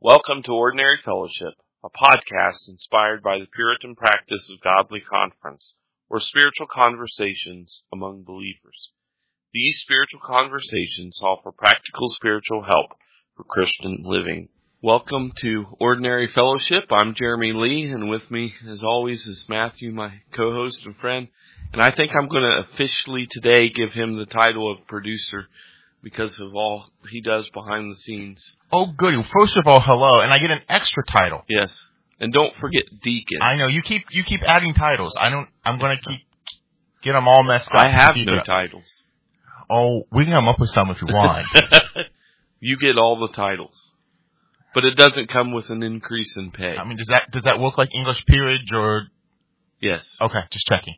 Welcome to Ordinary Fellowship, a podcast inspired by the Puritan practice of godly conference, or spiritual conversations among believers. These spiritual conversations offer practical spiritual help for Christian living. Welcome to Ordinary Fellowship. I'm Jeremy Lee, and with me, as always, is Matthew, my co-host and friend. And I think I'm going to officially today give him the title of producer, because of all he does behind the scenes. Oh, goody. First of all, hello, and I get an extra title. Yes. And don't forget deacon. I know, you keep adding titles. I'm going to get them all messed up. I have no titles. Oh, we can come up with some if you want. You get all the titles. But it doesn't come with an increase in pay. I mean, does that work like English peerage or? Yes. Okay, just checking.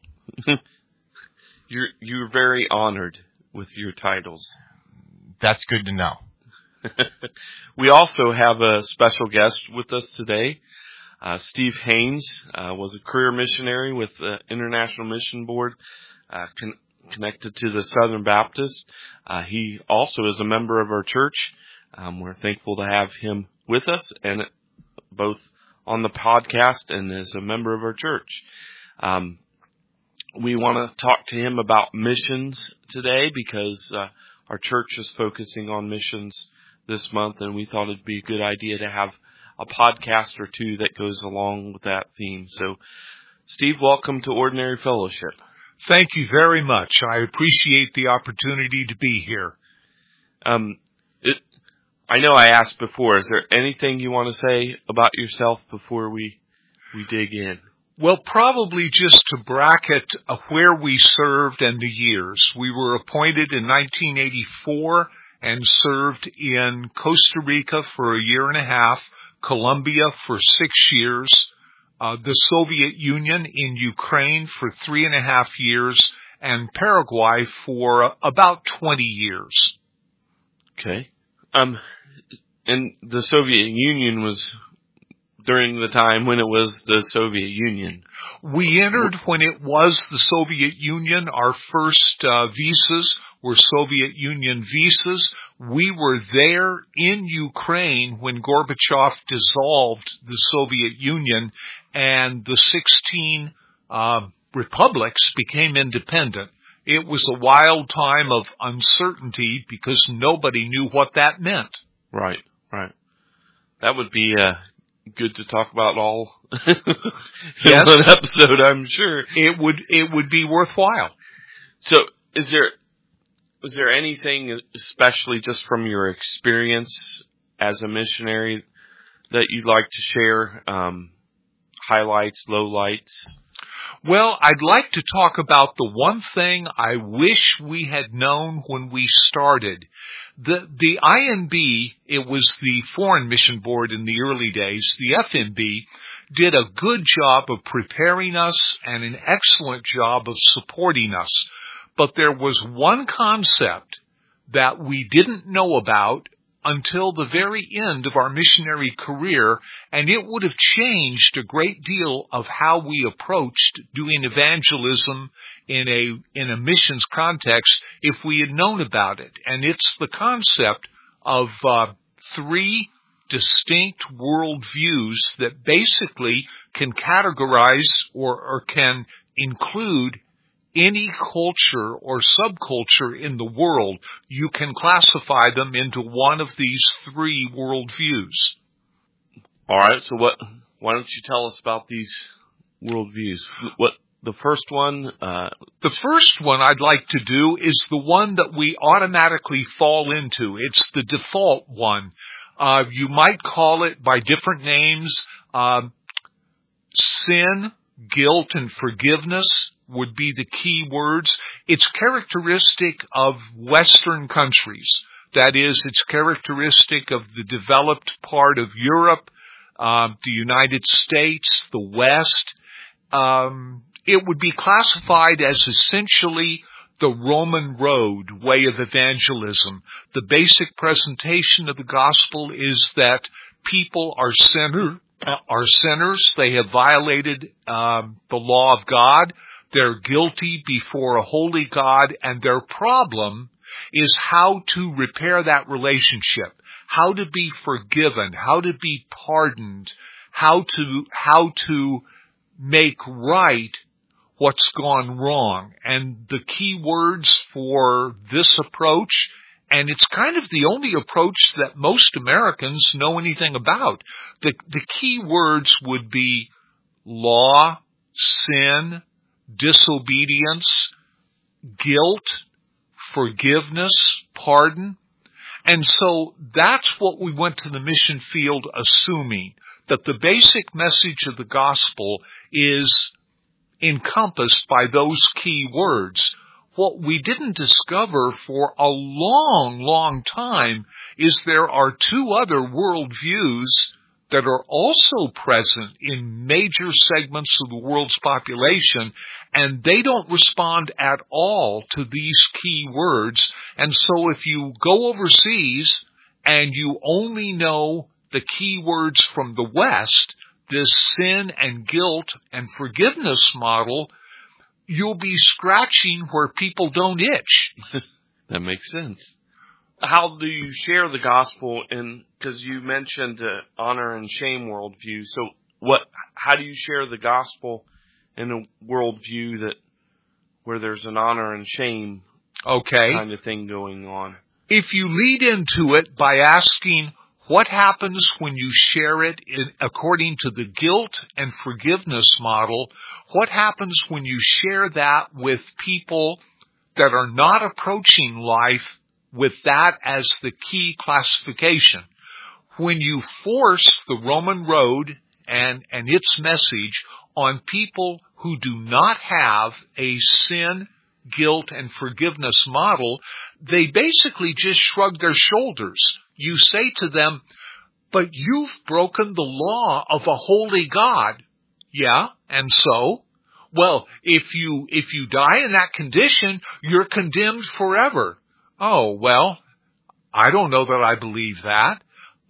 You're very honored with your titles. That's good to know. We also have a special guest with us today. Steve Haynes was a career missionary with the International Mission Board, connected to the Southern Baptist. He also is a member of our church. We're thankful to have him with us, and both on the podcast and as a member of our church. We want to talk to him about missions today because our church is focusing on missions this month, and we thought it'd be a good idea to have a podcast or two that goes along with that theme. So, Steve, welcome to Ordinary Fellowship. Thank you very much. I appreciate the opportunity to be here. I know I asked before, is there anything you want to say about yourself before we dig in? Well, probably just to bracket where we served and the years. We were appointed in 1984 and served in Costa Rica for a year and a half, Colombia for 6 years, the Soviet Union in Ukraine for 3.5 years, and Paraguay for about 20 years. Okay. And the Soviet Union was during the time when it was the Soviet Union. We entered when it was the Soviet Union. Our first visas were Soviet Union visas. We were there in Ukraine when Gorbachev dissolved the Soviet Union and the 16 republics became independent. It was a wild time of uncertainty because nobody knew what that meant. Right. That would be good to talk about all in one episode, I'm sure. It would be worthwhile. So, was there anything, especially just from your experience as a missionary, that you'd like to share? Highlights, lowlights? Well, I'd like to talk about the one thing I wish we had known when we started. The IMB, it was the Foreign Mission Board in the early days, the FMB, did a good job of preparing us and an excellent job of supporting us. But there was one concept that we didn't know about until the very end of our missionary career, and it would have changed a great deal of how we approached doing evangelism in a missions context if we had known about it. And it's the concept of 3 distinct worldviews that basically can categorize or can include any culture or subculture in the world. You can classify them into one of these 3 worldviews. All right. So why don't you tell us about these worldviews? What the first one? The first one I'd like to do is the one that we automatically fall into. It's the default one. You might call it by different names. Sin, guilt, and forgiveness would be the key words. It's characteristic of Western countries. That is, it's characteristic of the developed part of Europe, the United States, the West. It would be classified as essentially the Roman road way of evangelism. The basic presentation of the gospel is that people are sinners. They have violated the law of God. They're guilty before a holy God, and their problem is how to repair that relationship, how to be forgiven, how to be pardoned, how to make right what's gone wrong. And the key words for this approach, and it's kind of the only approach that most Americans know anything about, the key words would be law, sin, disobedience, guilt, forgiveness, pardon. And so that's what we went to the mission field assuming, that the basic message of the gospel is encompassed by those key words. What we didn't discover for a long, long time is there are two other worldviews that are also present in major segments of the world's population, and they don't respond at all to these key words. And so if you go overseas and you only know the key words from the West, this sin and guilt and forgiveness model, you'll be scratching where people don't itch. That makes sense. How do you share the gospel because you mentioned honor and shame worldview. So how do you share the gospel in a worldview where there's an honor and shame kind of thing going on? If you lead into it by asking, what happens when you share it according to the guilt and forgiveness model? What happens when you share that with people that are not approaching life with that as the key classification? When you force the Roman road and its message on people who do not have a sin, guilt, and forgiveness model, they basically just shrug their shoulders. You say to them, but you've broken the law of a holy God. Yeah, and so? Well, if you die in that condition, you're condemned forever. Oh, well, I don't know that I believe that.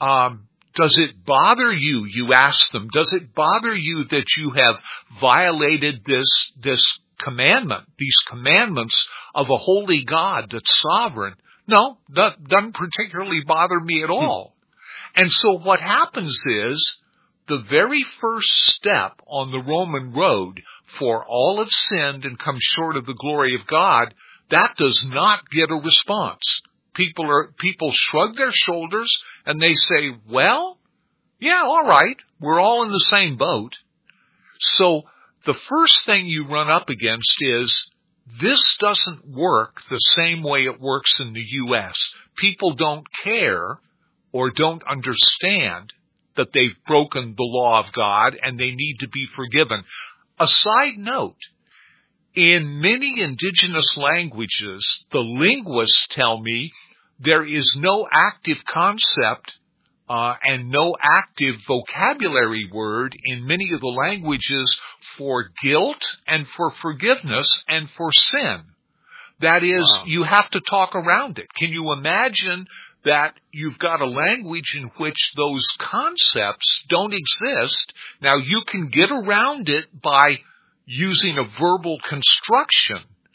Does it bother you? You ask them, does it bother you that you have violated this commandment, these commandments of a holy God that's sovereign? No, that doesn't particularly bother me at all. And so what happens is the very first step on the Roman road, for all have sinned and come short of the glory of God, that does not get a response. People shrug their shoulders and they say, well, yeah, all right, we're all in the same boat. So the first thing you run up against is this doesn't work the same way it works in the U.S. People don't care or don't understand that they've broken the law of God and they need to be forgiven. A side note, in many indigenous languages, the linguists tell me there is no active concept and no active vocabulary word in many of the languages for guilt and for forgiveness and for sin. That is, wow. You have to talk around it. Can you imagine that you've got a language in which those concepts don't exist? Now, you can get around it by using a verbal construction,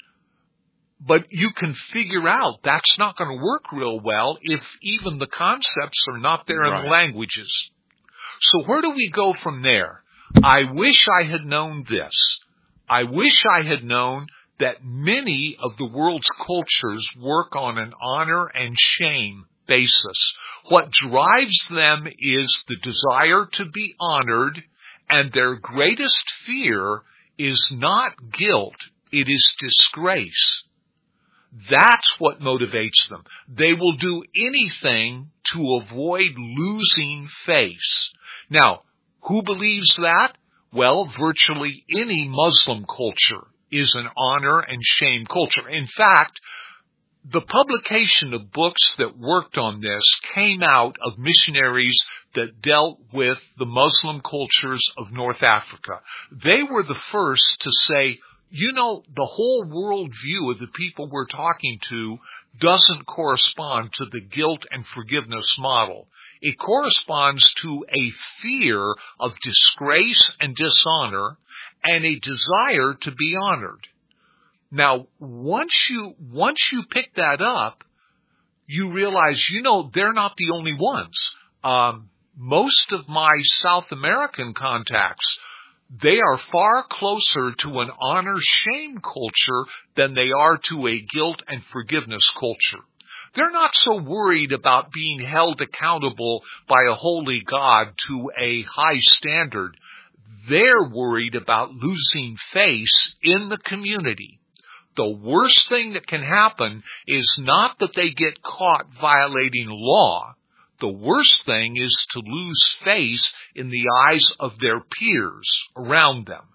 but you can figure out that's not going to work real well if even the concepts are not there in the languages. So where do we go from there? I wish I had known this. I wish I had known that many of the world's cultures work on an honor and shame basis. What drives them is the desire to be honored, and their greatest fear is not guilt, it is disgrace. That's what motivates them. They will do anything to avoid losing face. Now, who believes that? Well, virtually any Muslim culture is an honor and shame culture. In fact, the publication of books that worked on this came out of missionaries that dealt with the Muslim cultures of North Africa. They were the first to say, you know, the whole worldview of the people we're talking to doesn't correspond to the guilt and forgiveness model. It corresponds to a fear of disgrace and dishonor and a desire to be honored. Now, once you pick that up, you realize, they're not the only ones. Most of my South American contacts, they are far closer to an honor-shame culture than they are to a guilt and forgiveness culture. They're not so worried about being held accountable by a holy God to a high standard. They're worried about losing face in the community. The worst thing that can happen is not that they get caught violating law. The worst thing is to lose face in the eyes of their peers around them.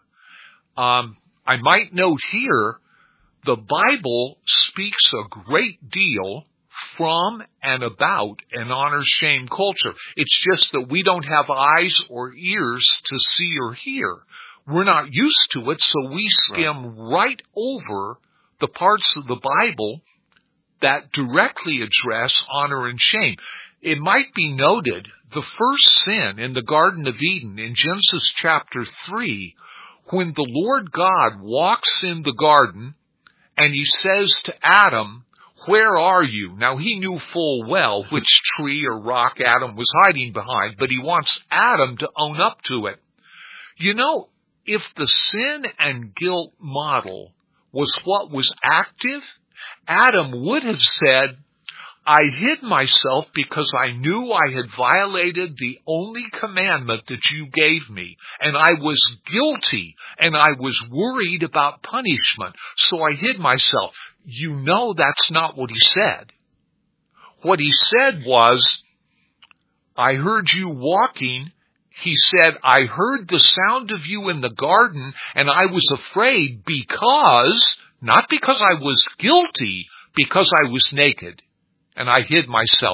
I might note here, the Bible speaks a great deal from and about an honor-shame culture. It's just that we don't have eyes or ears to see or hear. We're not used to it, so we skim right over the parts of the Bible that directly address honor and shame. It might be noted, the first sin in the Garden of Eden in Genesis chapter 3, when the Lord God walks in the garden and he says to Adam, "Where are you?" Now, he knew full well which tree or rock Adam was hiding behind, but he wants Adam to own up to it. If the sin and guilt model was what was active, Adam would have said, "I hid myself because I knew I had violated the only commandment that you gave me, and I was guilty, and I was worried about punishment, so I hid myself." That's not what he said. What he said was, "I heard you walking." He said, "I heard the sound of you in the garden, and I was afraid not because I was guilty, because I was naked. And I hid myself."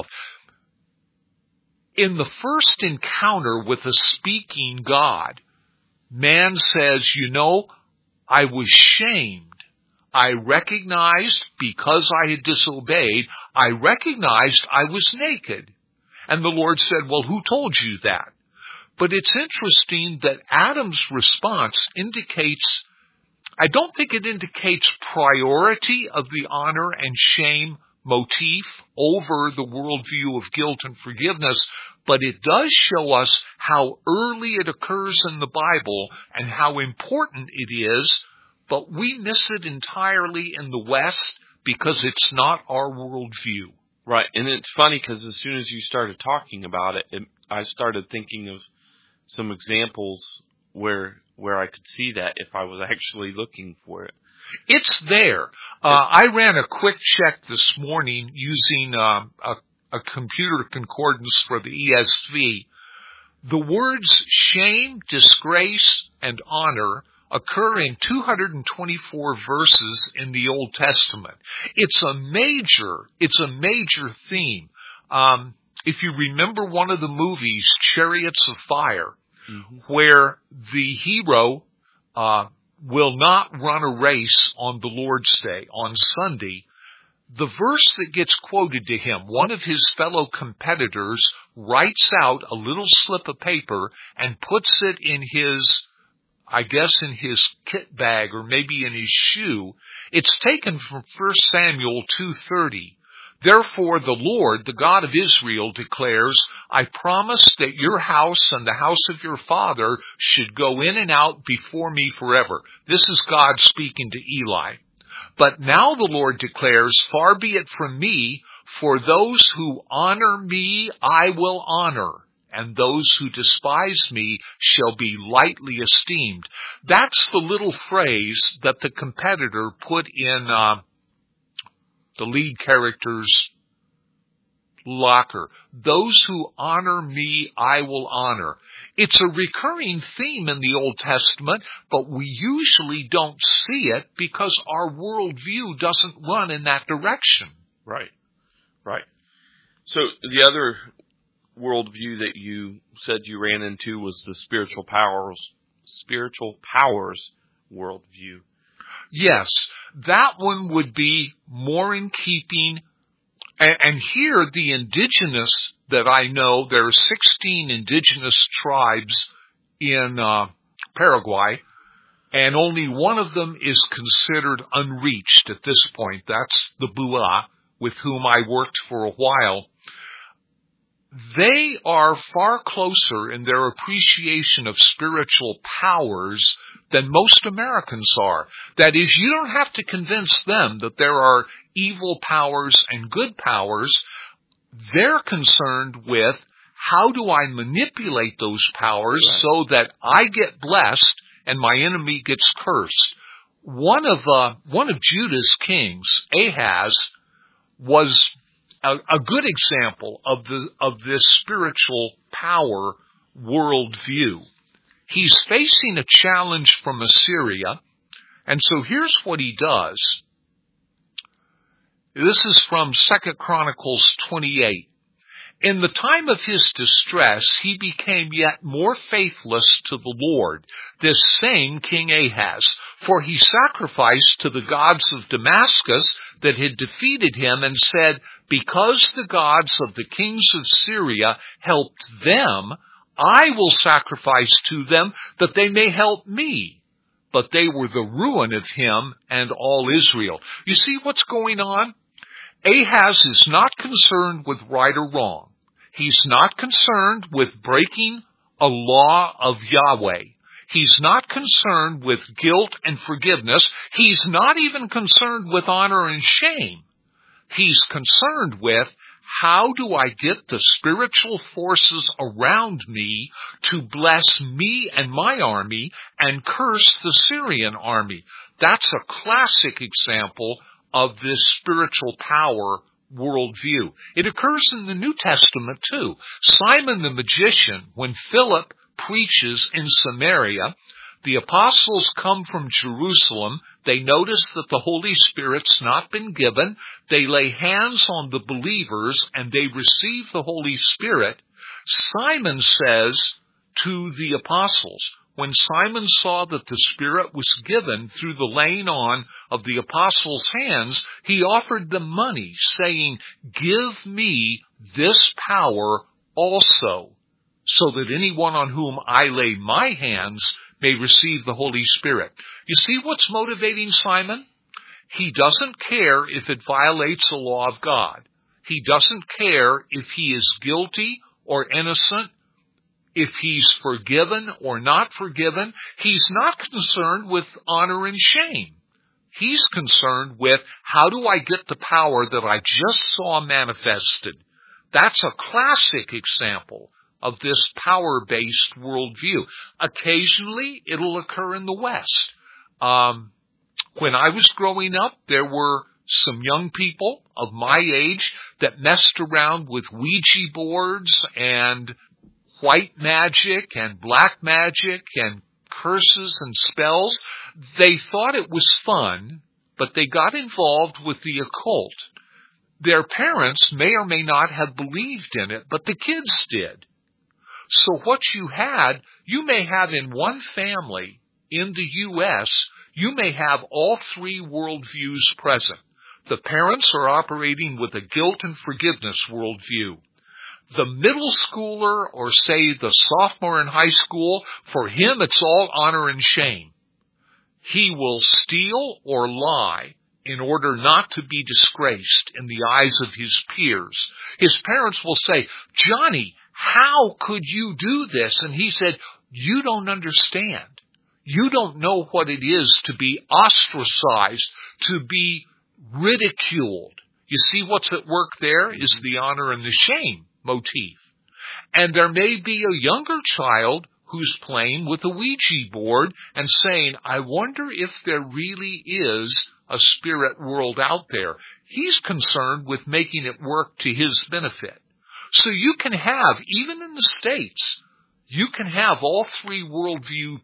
In the first encounter with a speaking God, man says, I was shamed. I recognized, because I had disobeyed, I recognized I was naked. And the Lord said, "Well, who told you that?" But it's interesting that Adam's response indicates, I don't think it indicates priority of the honor and shame motif over the worldview of guilt and forgiveness, but it does show us how early it occurs in the Bible and how important it is, but we miss it entirely in the West because it's not our worldview. Right, and it's funny because as soon as you started talking about it, I started thinking of some examples where I could see that if I was actually looking for it. It's there. I ran a quick check this morning using a computer concordance for the ESV. The words shame, disgrace, and honor occur in 224 verses in the Old Testament. It's a major theme. If you remember one of the movies, Chariots of Fire, where the hero will not run a race on the Lord's Day, on Sunday, the verse that gets quoted to him, one of his fellow competitors writes out a little slip of paper and puts it in his kit bag or maybe in his shoe. It's taken from 1 Samuel 2:30. "Therefore the Lord, the God of Israel, declares, I promise that your house and the house of your father should go in and out before me forever." This is God speaking to Eli. "But now the Lord declares, far be it from me, for those who honor me I will honor, and those who despise me shall be lightly esteemed." That's the little phrase that the competitor put in the lead character's locker. "Those who honor me, I will honor." It's a recurring theme in the Old Testament, but we usually don't see it because our worldview doesn't run in that direction. Right. So the other worldview that you said you ran into was the spiritual powers worldview. Yes, that one would be more in keeping. And here, the indigenous that I know, there are 16 indigenous tribes in Paraguay, and only one of them is considered unreached at this point. That's the Bua, with whom I worked for a while, they are far closer in their appreciation of spiritual powers than most Americans are. That is, you don't have to convince them that there are evil powers and good powers. They're concerned with, how do I manipulate those powers so that I get blessed and my enemy gets cursed? One of Judah's kings, Ahaz, was a good example of this spiritual power worldview. He's facing a challenge from Assyria, and so here's what he does. This is from 2 Chronicles 28. In the time of his distress, he became yet more faithless to the Lord, this same King Ahaz, for he sacrificed to the gods of Damascus that had defeated him and said, because the gods of the kings of Syria helped them, I will sacrifice to them that they may help me. But they were the ruin of him and all Israel. You see what's going on? Ahaz is not concerned with right or wrong. He's not concerned with breaking a law of Yahweh. He's not concerned with guilt and forgiveness. He's not even concerned with honor and shame. He's concerned with, how do I get the spiritual forces around me to bless me and my army and curse the Syrian army? That's a classic example of this spiritual power worldview. It occurs in the New Testament too. Simon the magician, when Philip preaches in Samaria, the apostles come from Jerusalem. They notice that the Holy Spirit's not been given. They lay hands on the believers and they receive the Holy Spirit. Simon says to the apostles, when Simon saw that the Spirit was given through the laying on of the apostles' hands, he offered them money, saying, give me this power also, so that anyone on whom I lay my hands may receive the Holy Spirit. You see what's motivating Simon? He doesn't care if it violates the law of God. He doesn't care if he is guilty or innocent, if he's forgiven or not forgiven. He's not concerned with honor and shame. He's concerned with, how do I get the power that I just saw manifested? That's a classic example of this power-based worldview. Occasionally, it'll occur in the West. When I was growing up, there were some young people of my age that messed around with Ouija boards and white magic and black magic and curses and spells. They thought it was fun, but they got involved with the occult. Their parents may or may not have believed in it, but the kids did. So what you may have in one family in the U.S., you may have all three worldviews present. The parents are operating with a guilt and forgiveness worldview. The middle schooler, or say the sophomore in high school, for him it's all honor and shame. He will steal or lie in order not to be disgraced in the eyes of his peers. His parents will say, Johnny, how could you do this? And he said, you don't understand. You don't know what it is to be ostracized, to be ridiculed. You see what's at work there is the honor and the shame motif. And there may be a younger child who's playing with a Ouija board and saying, I wonder if there really is a spirit world out there. He's concerned with making it work to his benefit. So you can have, even in the States, you can have all three worldviews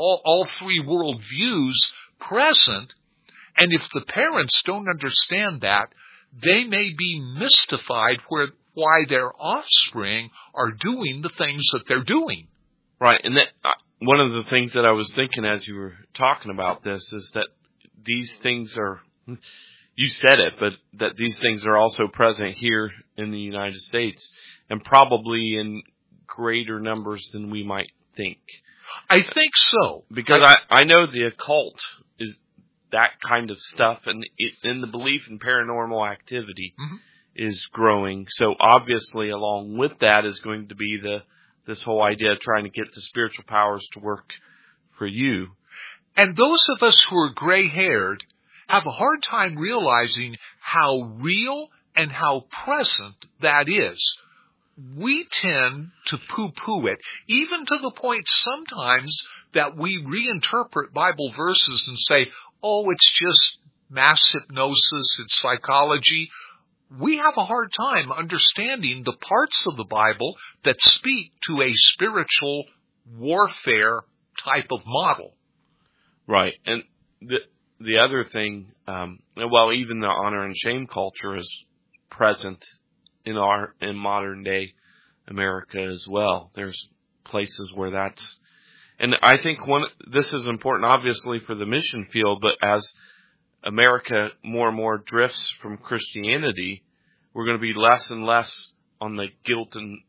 present, and if the parents don't understand that, they may be mystified why their offspring are doing the things that they're doing. Right, and that one of the things that I was thinking as you were talking about this is that these things are, you said it, but that these things are also present here in the United States, and probably in greater numbers than we might think. I think so. Because I know the occult that kind of stuff, and the belief in paranormal activity is growing. So obviously, along with that is going to be this whole idea of trying to get the spiritual powers to work for you. And those of us who are gray-haired have a hard time realizing how real and how present that is. We tend to poo-poo it, even to the point sometimes that we reinterpret Bible verses and say, oh, it's just mass hypnosis, it's psychology. We have a hard time understanding the parts of the Bible that speak to a spiritual warfare type of model. Right. And the other thing, even the honor and shame culture is present in modern day America as well. There's places where that's, and I think this is important obviously for the mission field, but as America more and more drifts from Christianity, we're going to be less and less on the guilt and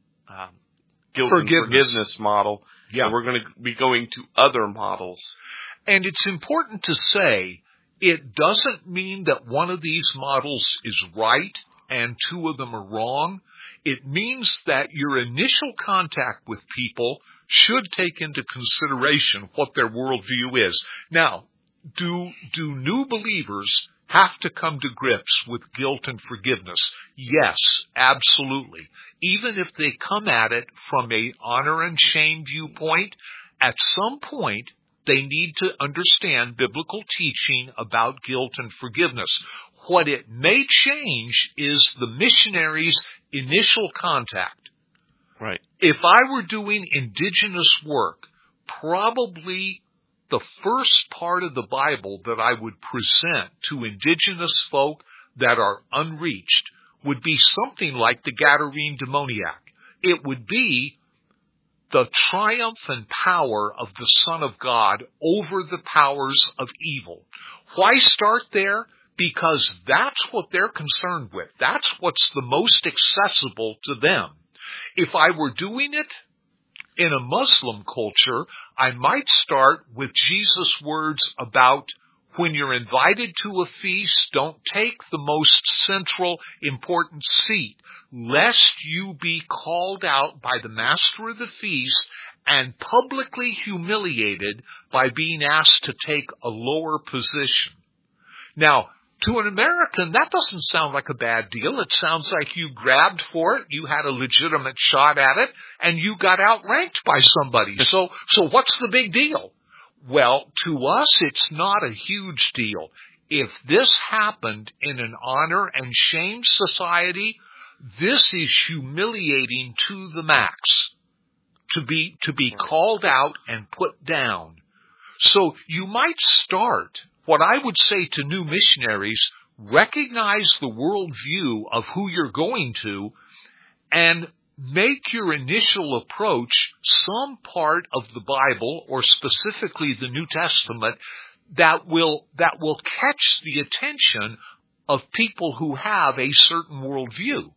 forgiveness model. Yeah. And we're going to be going to other models. And it's important to say, it doesn't mean that one of these models is right and two of them are wrong. It means that your initial contact with people should take into consideration what their worldview is. Now, do new believers have to come to grips with guilt and forgiveness? Yes, absolutely. Even if they come at it from a honor and shame viewpoint, at some point they need to understand biblical teaching about guilt and forgiveness. What it may change is the missionary's initial contact. Right. If I were doing indigenous work, probably the first part of the Bible that I would present to indigenous folk that are unreached would be something like the Gadarene demoniac. It would be the triumph and power of the Son of God over the powers of evil. Why start there? Because that's what they're concerned with. That's what's the most accessible to them. If I were doing it in a Muslim culture, I might start with Jesus' words about when you're invited to a feast, don't take the most central, important seat, lest you be called out by the master of the feast and publicly humiliated by being asked to take a lower position. Now, to an American, that doesn't sound like a bad deal. It sounds like you grabbed for it, you had a legitimate shot at it, and you got outranked by somebody. So what's the big deal? Well, to us, it's not a huge deal. If this happened in an honor and shame society, this is humiliating to the max. To be called out and put down. So you might start, what I would say to new missionaries, recognize the worldview of who you're going to and make your initial approach some part of the Bible, or specifically the New Testament, that will catch the attention of people who have a certain worldview.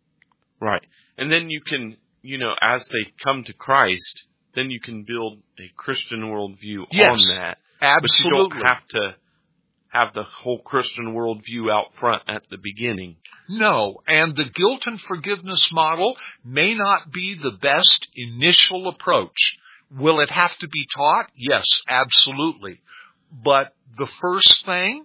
Right. And then you can, as they come to Christ, then you can build a Christian worldview on that. Absolutely. But you don't have to have the whole Christian worldview out front at the beginning. No, and the guilt and forgiveness model may not be the best initial approach. Will it have to be taught? Yes, absolutely. But the first thing,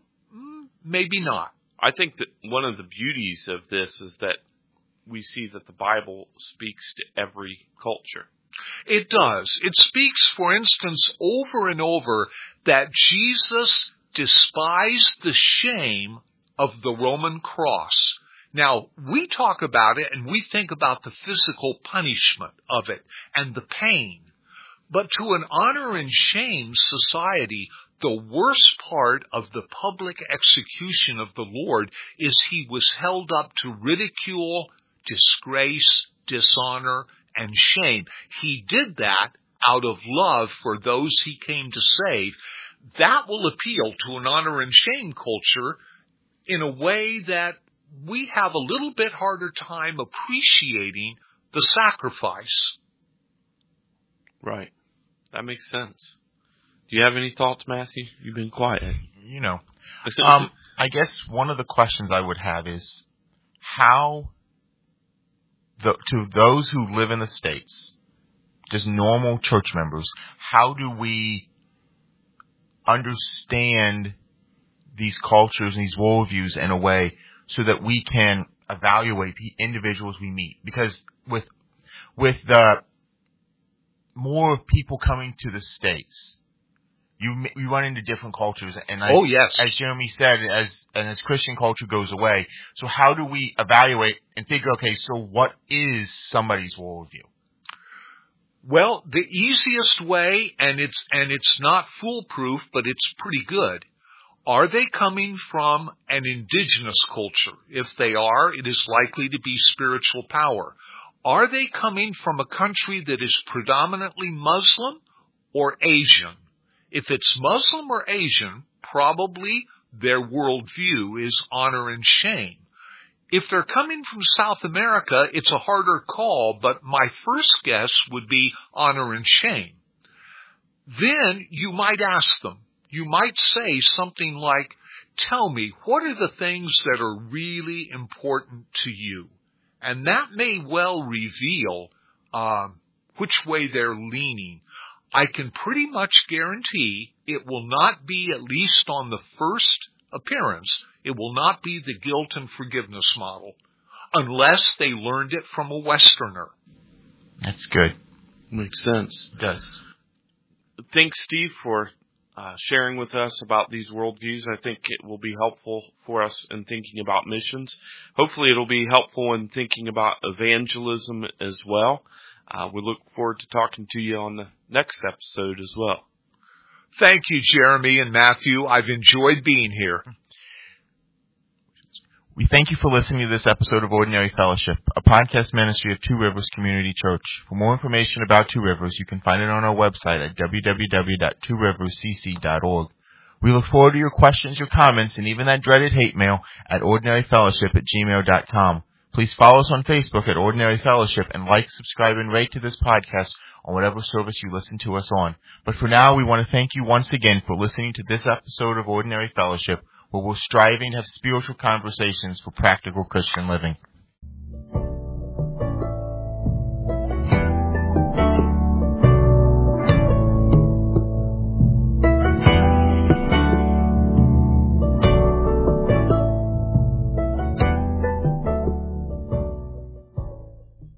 maybe not. I think that one of the beauties of this is that we see that the Bible speaks to every culture. It does. It speaks, for instance, over and over that Jesus despised the shame of the Roman cross. Now, we talk about it and we think about the physical punishment of it and the pain. But to an honor and shame society, the worst part of the public execution of the Lord is he was held up to ridicule, disgrace, dishonor, and shame. He did that out of love for those he came to save. That will appeal to an honor and shame culture in a way that we have a little bit harder time appreciating the sacrifice. Right. That makes sense. Do you have any thoughts, Matthew? You've been quiet. You know. I guess one of the questions I would have is how, to those who live in the States, just normal church members, how do we understand these cultures and these worldviews in a way so that we can evaluate the individuals we meet? Because with the more people coming to the States, you run into different cultures, and as Jeremy said, as Christian culture goes away, so how do we evaluate and figure, okay, so what is somebody's worldview? Well, the easiest way, and it's not foolproof, but it's pretty good. Are they coming from an indigenous culture? If they are, it is likely to be spiritual power. Are they coming from a country that is predominantly Muslim or Asian? If it's Muslim or Asian, probably their worldview is honor and shame. If they're coming from South America, it's a harder call, but my first guess would be honor and shame. Then you might ask them, you might say something like, tell me, what are the things that are really important to you? And that may well reveal which way they're leaning. I can pretty much guarantee it will not be, at least on the first appearance, it will not be the guilt and forgiveness model, unless they learned it from a Westerner. That's good. Makes sense. It does. Thanks, Steve, for sharing with us about these worldviews. I think it will be helpful for us in thinking about missions. Hopefully it'll be helpful in thinking about evangelism as well. We look forward to talking to you on the next episode as well. Thank you, Jeremy and Matthew. I've enjoyed being here. We thank you for listening to this episode of Ordinary Fellowship, a podcast ministry of Two Rivers Community Church. For more information about Two Rivers, you can find it on our website at www.tworiverscc.org. We look forward to your questions, your comments, and even that dreaded hate mail at ordinaryfellowship@gmail.com. Please follow us on Facebook at Ordinary Fellowship and like, subscribe, and rate to this podcast on whatever service you listen to us on. But for now, we want to thank you once again for listening to this episode of Ordinary Fellowship, where we're striving to have spiritual conversations for practical Christian living.